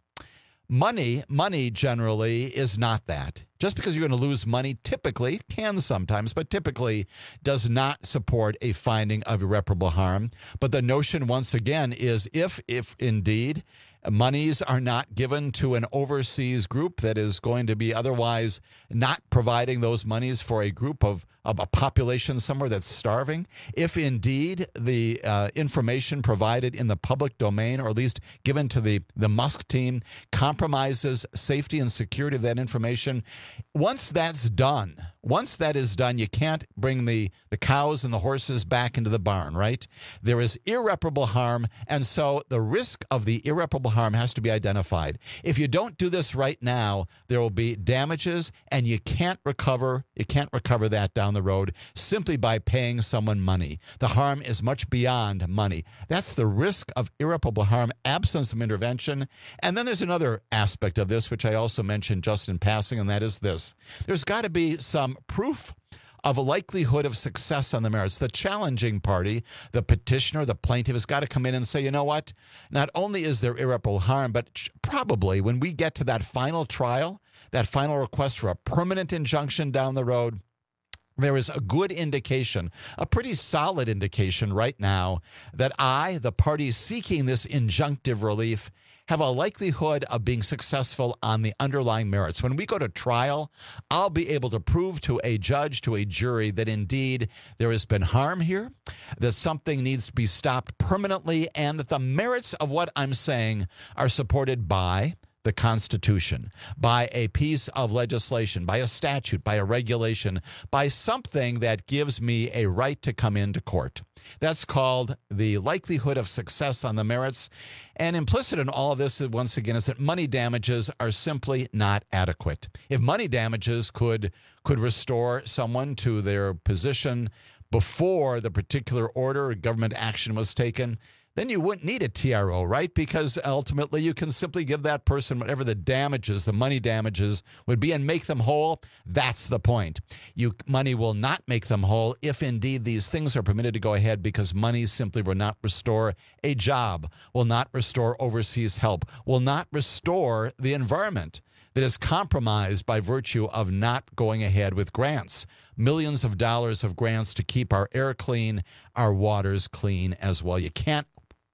Money generally is not that. Just because you're going to lose money typically, can sometimes, but typically does not support a finding of irreparable harm. But the notion, once again, is if indeed monies are not given to an overseas group that is going to be otherwise not providing those monies for a group of a population somewhere that's starving, if indeed the information provided in the public domain, or at least given to the Musk team, compromises safety and security of that information, once that is done, you can't bring the cows and the horses back into the barn, right? There is irreparable harm, and so the risk of the irreparable harm has to be identified. If you don't do this right now, there will be damages, and you can't recover that down the road simply by paying someone money. The harm is much beyond money. That's the risk of irreparable harm, absence of intervention. And then there's another aspect of this, which I also mentioned just in passing, and that is this. There's got to be some proof of a likelihood of success on the merits. The challenging party, the petitioner, the plaintiff, has got to come in and say, you know what? Not only is there irreparable harm, but probably when we get to that final trial, that final request for a permanent injunction down the road, there is a good indication, a pretty solid indication right now that the party seeking this injunctive relief, have a likelihood of being successful on the underlying merits. When we go to trial, I'll be able to prove to a judge, to a jury, that indeed there has been harm here, that something needs to be stopped permanently, and that the merits of what I'm saying are supported by the Constitution, by a piece of legislation, by a statute, by a regulation, by something that gives me a right to come into court. That's called the likelihood of success on the merits. And implicit in all of this, once again, is that money damages are simply not adequate. If money damages could restore someone to their position before the particular order or government action was taken, then you wouldn't need a TRO, right? Because ultimately you can simply give that person whatever the damages, the money damages would be, and make them whole. That's the point. Money will not make them whole if indeed these things are permitted to go ahead, because money simply will not restore a job, will not restore overseas help, will not restore the environment that is compromised by virtue of not going ahead with grants. Millions of dollars of grants to keep our air clean, our waters clean as well. You can't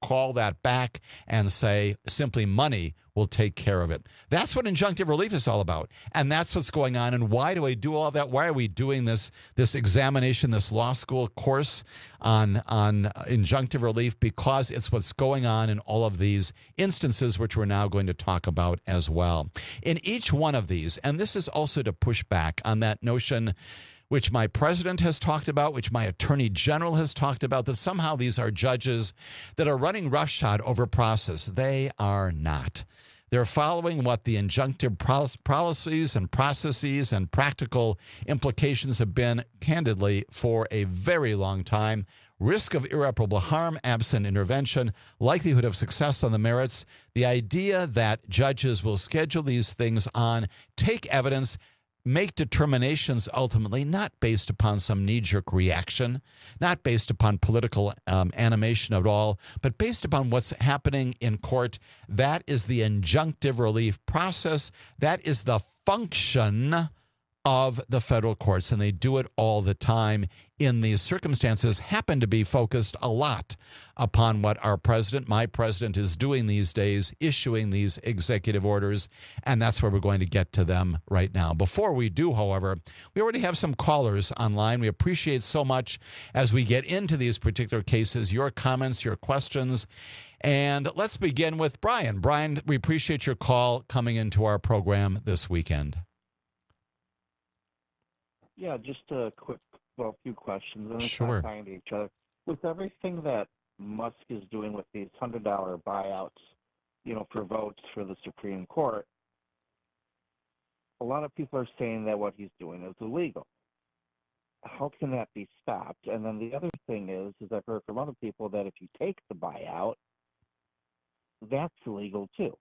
call that back and say simply money will take care of it. That's what injunctive relief is all about. And that's what's going on. And why do I do all that? Why are we doing this examination, this law school course on injunctive relief? Because it's what's going on in all of these instances, which we're now going to talk about as well. In each one of these, and this is also to push back on that notion which my president has talked about, which my attorney general has talked about, that somehow these are judges that are running roughshod over process. They are not. They're following what the injunctive policies and processes and practical implications have been, candidly, for a very long time. Risk of irreparable harm, absent intervention, likelihood of success on the merits. The idea that judges will schedule these things on, take evidence, make determinations ultimately not based upon some knee-jerk reaction, not based upon political animation at all, but based upon what's happening in court. That is the injunctive relief process. That is the function of the federal courts, and they do it all the time in these circumstances, happen to be focused a lot upon what our president, my president, is doing these days, issuing these executive orders, and that's where we're going to get to them right now. Before we do, however, we already have some callers online. We appreciate so much as we get into these particular cases, your comments, your questions, and let's begin with Brian. Brian, we appreciate your call coming into our program this weekend. Yeah, just a few questions. And Sure. Tying to each other. With everything that Musk is doing with these $100 buyouts, for votes for the Supreme Court, a lot of people are saying that what he's doing is illegal. How can that be stopped? And then the other thing is I've heard from other people that if you take the buyout, that's illegal too.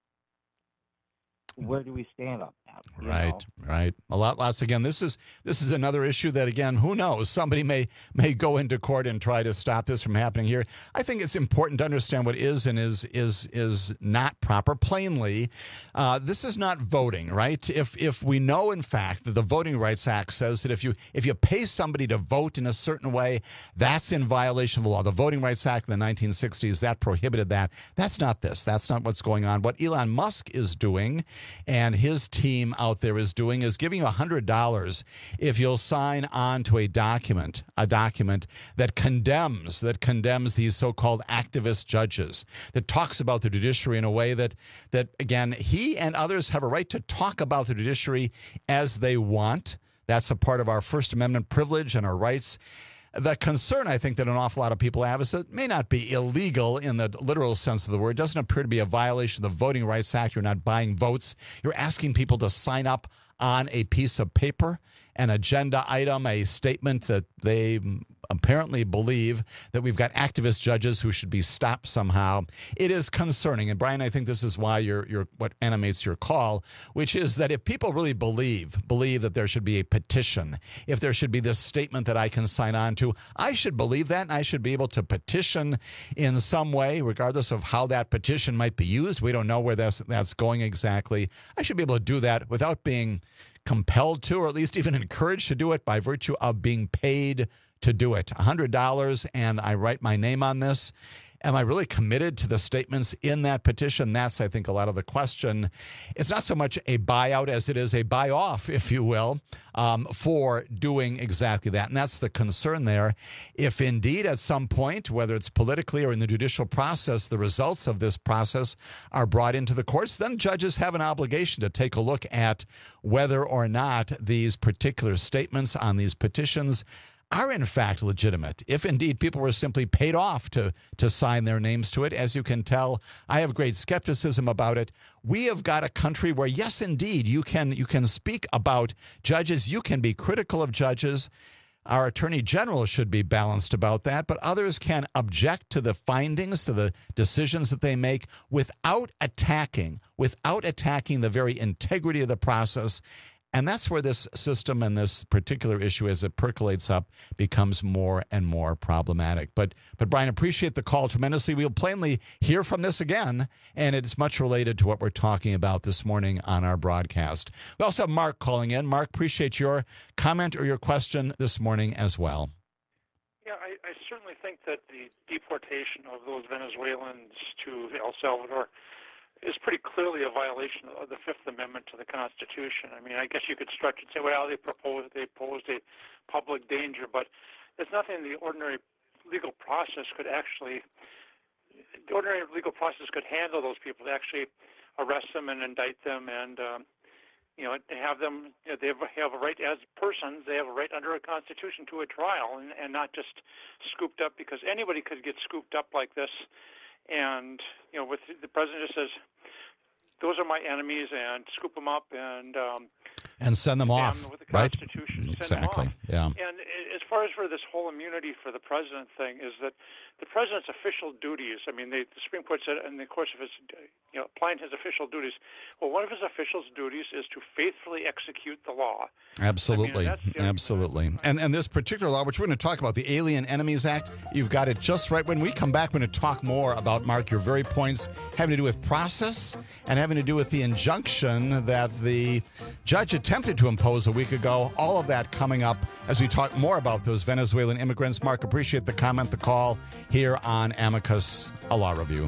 Where do we stand on that? Right. Lots. Again, this is another issue that, again, who knows? Somebody may go into court and try to stop this from happening here. I think it's important to understand what is and is not proper. Plainly, this is not voting, right? If we know, in fact, that the Voting Rights Act says that if you pay somebody to vote in a certain way, that's in violation of the law. The Voting Rights Act in the 1960s, that prohibited that. That's not this. That's not what's going on. What Elon Musk is doing and his team out there is doing is giving you $100 if you'll sign on to a document that condemns these so-called activist judges, that talks about the judiciary in a way that again, he and others have a right to talk about the judiciary as they want. That's a part of our First Amendment privilege and our rights. The concern, I think, that an awful lot of people have is that it may not be illegal in the literal sense of the word. It doesn't appear to be a violation of the Voting Rights Act. You're not buying votes. You're asking people to sign up on a piece of paper, an agenda item, a statement that they apparently believe that we've got activist judges who should be stopped somehow. It is concerning. And Brian, I think this is why you're what animates your call, which is that if people really believe that there should be a petition, if there should be this statement that I can sign on to, I should believe that, and I should be able to petition in some way, regardless of how that petition might be used. We don't know where that's going exactly. I should be able to do that without being compelled to, or at least even encouraged to do it by virtue of being paid to do it. $100, and I write my name on this. Am I really committed to the statements in that petition? That's, I think, a lot of the question. It's not so much a buyout as it is a buy-off, if you will, for doing exactly that. And that's the concern there. If indeed at some point, whether it's politically or in the judicial process, the results of this process are brought into the courts, then judges have an obligation to take a look at whether or not these particular statements on these petitions are in fact legitimate. If indeed people were simply paid off to sign their names to it, as you can tell, I have great skepticism about it. We have got a country where, yes, indeed, you can speak about judges. You can be critical of judges. Our attorney general should be balanced about that, but others can object to the findings, to the decisions that they make without attacking the very integrity of the process. And that's where this system and this particular issue, as it percolates up, becomes more and more problematic. But Brian, appreciate the call tremendously. We'll plainly hear from this again, and it's much related to what we're talking about this morning on our broadcast. We also have Mark calling in. Mark, appreciate your comment or your question this morning as well. Yeah, I certainly think that the deportation of those Venezuelans to El Salvador is pretty clearly a violation of the Fifth Amendment to the Constitution. I mean, I guess you could stretch and say, well, they posed a public danger, but there's nothing the ordinary legal process could handle those people, to actually arrest them and indict them and have them, they have a right as persons, they have a right under a Constitution to a trial and not just scooped up, because anybody could get scooped up like this. And, with the president just says, those are my enemies, and scoop them up and send them off, with the right? Constitution, Exactly, send them off. yeah. And as far as for this whole immunity for the president thing, is that the president's official duties, I mean, the Supreme Court said in the course of his, applying his official duties, well, one of his official duties is to faithfully execute the law. Absolutely, I mean, absolutely. And this particular law, which we're going to talk about, the Alien Enemies Act, you've got it just right. When we come back, we're going to talk more about, Mark, your very points having to do with process and having to do with the injunction that the judge attempted to impose a week ago. All of that coming up as we talk more about those Venezuelan immigrants. Mark, appreciate the comment, the call here on Amicus, a Law Review.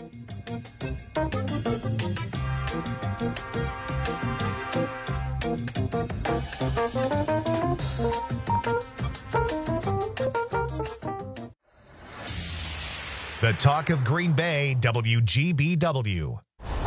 The Talk of Green Bay, WGBW.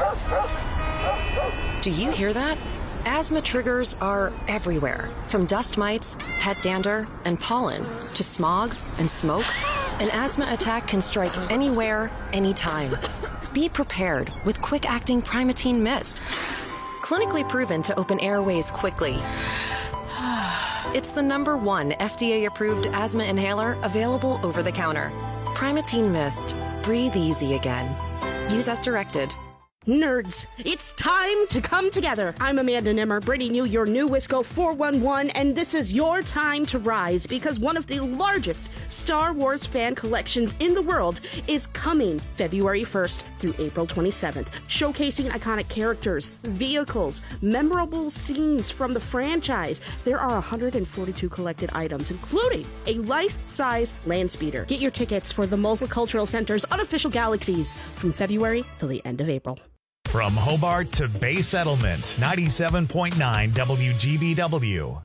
Do you hear that? Asthma triggers are everywhere, from dust mites, pet dander, and pollen, to smog and smoke. An asthma attack can strike anywhere, anytime. Be prepared with quick-acting Primatene Mist. Clinically proven to open airways quickly. It's the #1 FDA-approved asthma inhaler available over the counter. Primatene Mist. Breathe easy again. Use as directed. Nerds, it's time to come together. I'm Amanda Nimmer, bringing you your new Wisco 411, and this is your time to rise, because one of the largest Star Wars fan collections in the world is coming February 1st through April 27th, showcasing iconic characters, vehicles, memorable scenes from the franchise. There are 142 collected items, including a life-size land speeder. Get your tickets for the Multicultural Center's unofficial galaxies from February till the end of April. From Hobart to Bay Settlement, 97.9 WGBW.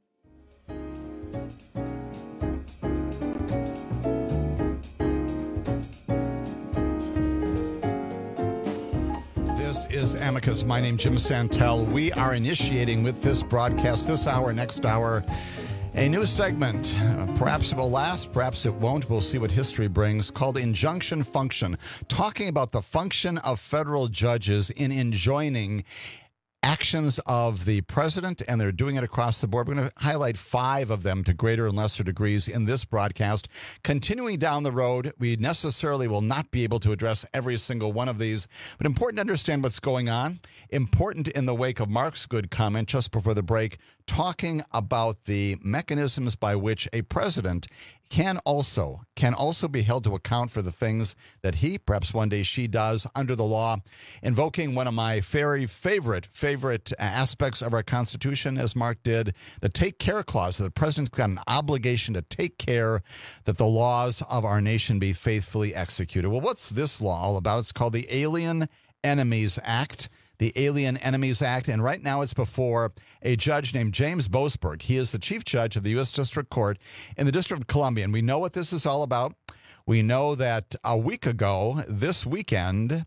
This is Amicus. My name's Jim Santel. We are initiating with this broadcast, this hour, next hour, a new segment. Perhaps it will last, perhaps it won't. We'll see what history brings, called Injunction Function, talking about the function of federal judges in enjoining actions of the president, and they're doing it across the board. We're going to highlight 5 of them to greater and lesser degrees in this broadcast. Continuing down the road, we necessarily will not be able to address every single one of these, but important to understand what's going on. Important in the wake of Mark's good comment just before the break, talking about the mechanisms by which a president can also be held to account for the things that he, perhaps one day she, does under the law, invoking one of my very favorite aspects of our Constitution, as Mark did, the Take Care Clause. The president's got an obligation to take care that the laws of our nation be faithfully executed. Well, what's this law all about? It's called the Alien Enemies Act. The Alien Enemies Act, and right now it's before a judge named James Boasberg. He is the chief judge of the U.S. District Court in the District of Columbia, and we know what this is all about. We know that a week ago, this weekend,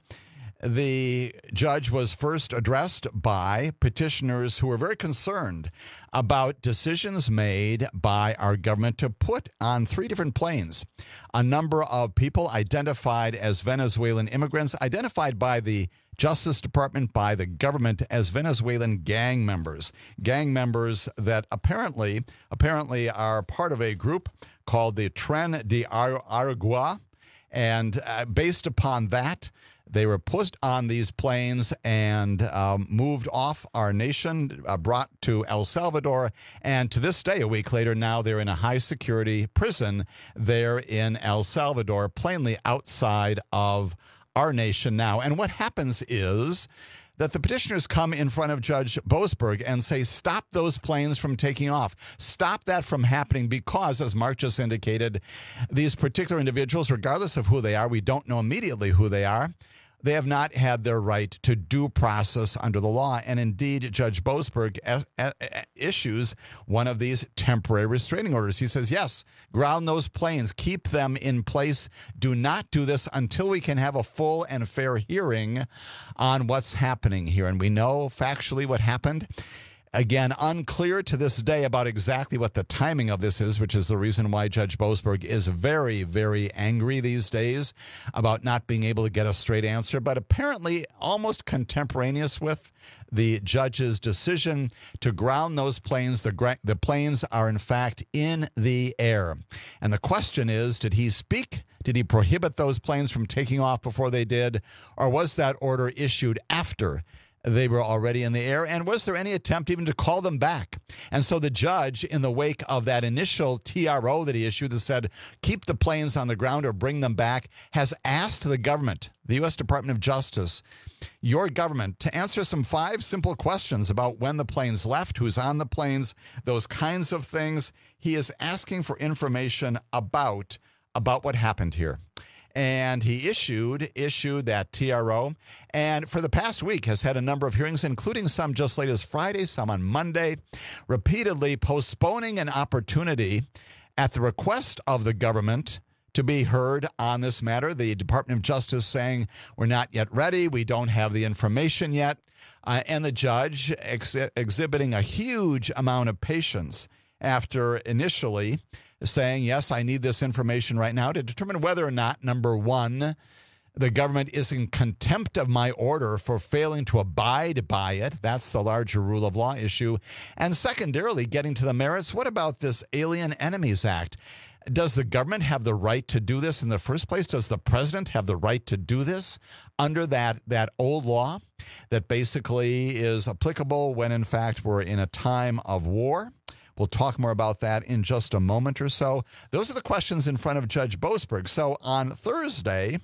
the judge was first addressed by petitioners who were very concerned about decisions made by our government to put on 3 different planes a number of people identified as Venezuelan immigrants, identified by the Justice Department, by the government, as Venezuelan gang members that apparently are part of a group called the Tren de Aragua. And based upon that, they were put on these planes and moved off our nation, brought to El Salvador. And to this day, a week later, now they're in a high-security prison there in El Salvador, plainly outside of our nation now. And what happens is that the petitioners come in front of Judge Boasberg and say, stop those planes from taking off. Stop that from happening because, as Mark just indicated, these particular individuals, regardless of who they are, we don't know immediately who they are, they have not had their right to due process under the law. And indeed, Judge Boasberg issues one of these temporary restraining orders. He says, yes, ground those planes, keep them in place. Do not do this until we can have a full and fair hearing on what's happening here. And we know factually what happened. Again, unclear to this day about exactly what the timing of this is, which is the reason why Judge Boasberg is very, very angry these days about not being able to get a straight answer. But apparently almost contemporaneous with the judge's decision to ground those planes, the planes are in fact in the air. And the question is, did he speak? Did he prohibit those planes from taking off before they did? Or was that order issued after they were already in the air? And was there any attempt even to call them back? And so the judge, in the wake of that initial TRO that he issued that said, keep the planes on the ground or bring them back, has asked the government, the U.S. Department of Justice, your government, to answer some 5 simple questions about when the planes left, who's on the planes, those kinds of things. He is asking for information about what happened here. And he issued that TRO, and for the past week has had a number of hearings, including some just late as Friday, some on Monday, repeatedly postponing an opportunity at the request of the government to be heard on this matter. The Department of Justice saying, we're not yet ready, we don't have the information yet, and the judge exhibiting a huge amount of patience after initially saying, yes, I need this information right now to determine whether or not, number one, the government is in contempt of my order for failing to abide by it. That's the larger rule of law issue. And secondarily, getting to the merits, what about this Alien Enemies Act? Does the government have the right to do this in the first place? Does the president have the right to do this under that old law that basically is applicable when, in fact, we're in a time of war? We'll talk more about that in just a moment or so. Those are the questions in front of Judge Boasberg. So on Thursday,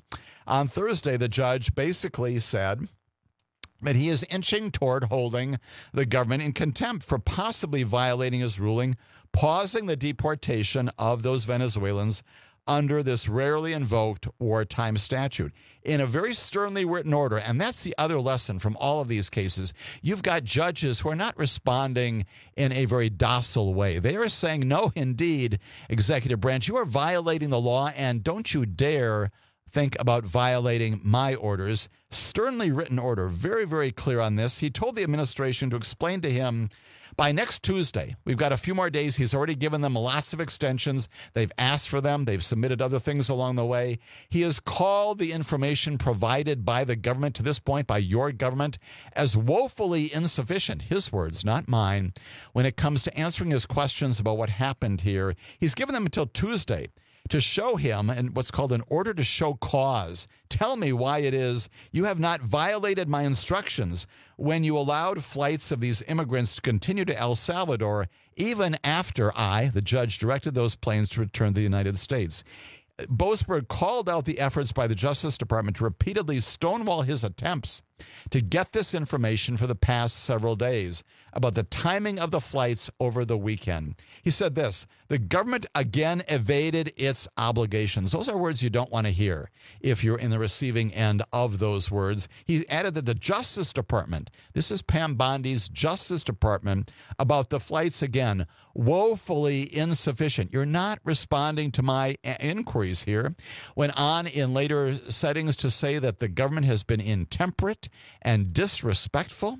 the judge basically said that he is inching toward holding the government in contempt for possibly violating his ruling, pausing the deportation of those Venezuelans under this rarely invoked wartime statute in a very sternly written order. And that's the other lesson from all of these cases. You've got judges who are not responding in a very docile way. They are saying, no, indeed, executive branch, you are violating the law, and don't you dare think about violating my orders. Sternly written order, very, very clear on this. He told the administration to explain to him by next Tuesday. We've got a few more days. He's already given them lots of extensions. They've asked for them. They've submitted other things along the way. He has called the information provided by the government to this point, by your government, as woefully insufficient, his words, not mine, when it comes to answering his questions about what happened here. He's given them until Tuesday to show him in what's called an order to show cause. Tell me why it is you have not violated my instructions when you allowed flights of these immigrants to continue to El Salvador, even after I, the judge, directed those planes to return to the United States. Boasberg called out the efforts by the Justice Department to repeatedly stonewall his attempts to get this information for the past several days about the timing of the flights over the weekend. He said this: the government again evaded its obligations. Those are words you don't want to hear if you're in the receiving end of those words. He added that the Justice Department, this is Pam Bondi's Justice Department, about the flights, again, woefully insufficient. You're not responding to my inquiries here. Went on in later settings to say that the government has been intemperate and disrespectful.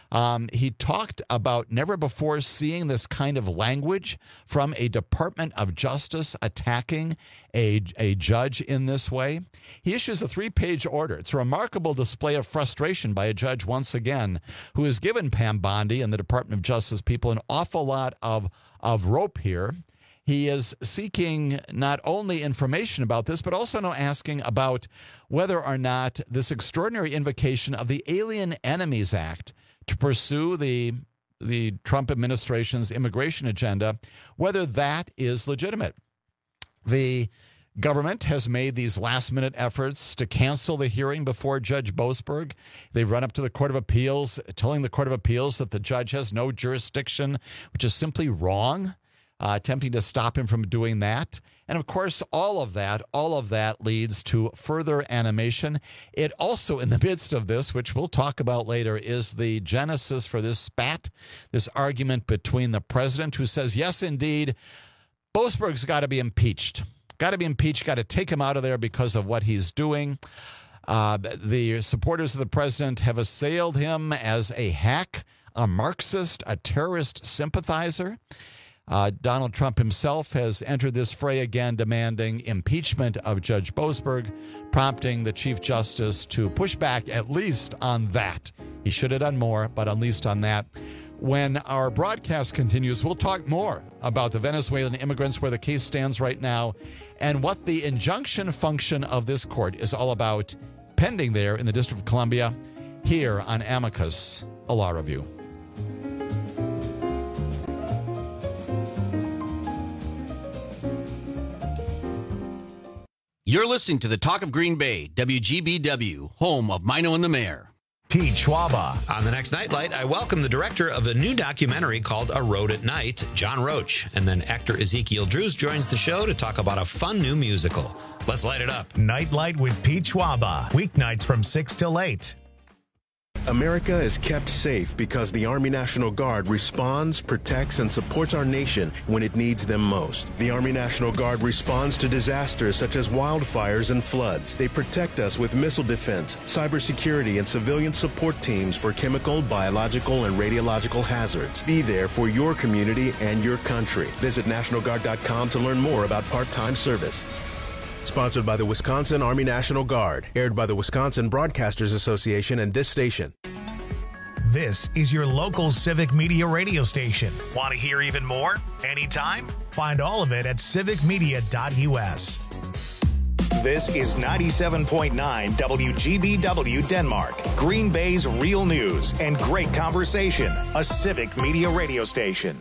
He talked about never before seeing this kind of language from a Department of Justice attacking a judge in this way. He issues a 3-page order. It's a remarkable display of frustration by a judge, once again, who has given Pam Bondi and the Department of Justice people an awful lot of rope here. He is seeking not only information about this, but also now asking about whether or not this extraordinary invocation of the Alien Enemies Act to pursue the Trump administration's immigration agenda, whether that is legitimate. The government has made these last-minute efforts to cancel the hearing before Judge Boasberg. They run up to the Court of Appeals, telling the Court of Appeals that the judge has no jurisdiction, which is simply wrong, attempting to stop him from doing that. And, of course, all of that leads to further animation. It also, in the midst of this, which we'll talk about later, is the genesis for this spat, this argument between the president, who says, yes, indeed, Boasberg's got to be impeached. Got to take him out of there because of what he's doing. The supporters of the president have assailed him as a hack, a Marxist, a terrorist sympathizer. Donald Trump himself has entered this fray again, demanding impeachment of Judge Boasberg, prompting the Chief Justice to push back at least on that. He should have done more, but at least on that. When our broadcast continues, we'll talk more about the Venezuelan immigrants, where the case stands right now, and what the injunction function of this court is all about, pending there in the District of Columbia, here on Amicus, a Law Review. You're listening to the Talk of Green Bay, WGBW, home of Mino and the Mayor. Pete Schwaba. On the next Nightlight, I welcome the director of a new documentary called A Road at Night, John Roach. And then actor Ezekiel Drews joins the show to talk about a fun new musical. Let's light it up. Nightlight with Pete Schwaba. Weeknights from 6 till 8. America is kept safe because the Army National Guard responds, protects, and supports our nation when it needs them most. The Army National Guard responds to disasters such as wildfires and floods. They protect us with missile defense, cybersecurity, and civilian support teams for chemical, biological, and radiological hazards. Be there for your community and your country. Visit NationalGuard.com to learn more about part-time service. Sponsored by the Wisconsin Army National Guard. Aired by the Wisconsin Broadcasters Association and this station. This is your local Civic Media radio station. Want to hear even more? Anytime? Find all of it at civicmedia.us. This is 97.9 WGBW Denmark, Green Bay's real news and great conversation. A Civic Media radio station.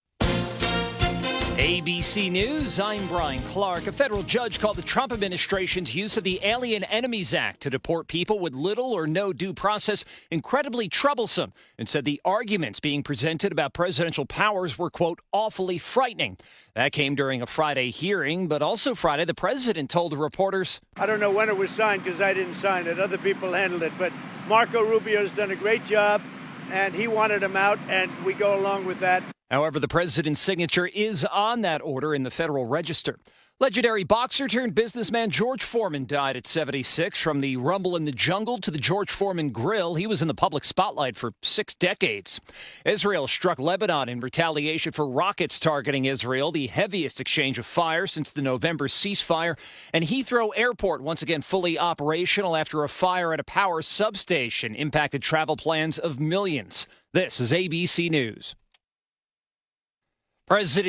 ABC News, I'm Brian Clark. A federal judge called the Trump administration's use of the Alien Enemies Act to deport people with little or no due process incredibly troublesome, and said the arguments being presented about presidential powers were, quote, awfully frightening. That came during a Friday hearing, but also Friday, the president told the reporters, I don't know when it was signed because I didn't sign it. Other people handled it. But Marco Rubio's done a great job, and he wanted him out, and we go along with that. However, the president's signature is on that order in the Federal Register. Legendary boxer turned businessman George Foreman died at 76. From the Rumble in the Jungle to the George Foreman Grill, he was in the public spotlight for 6 decades. Israel struck Lebanon in retaliation for rockets targeting Israel, the heaviest exchange of fire since the November ceasefire. And Heathrow Airport once again fully operational after a fire at a power substation impacted travel plans of millions. This is ABC News. President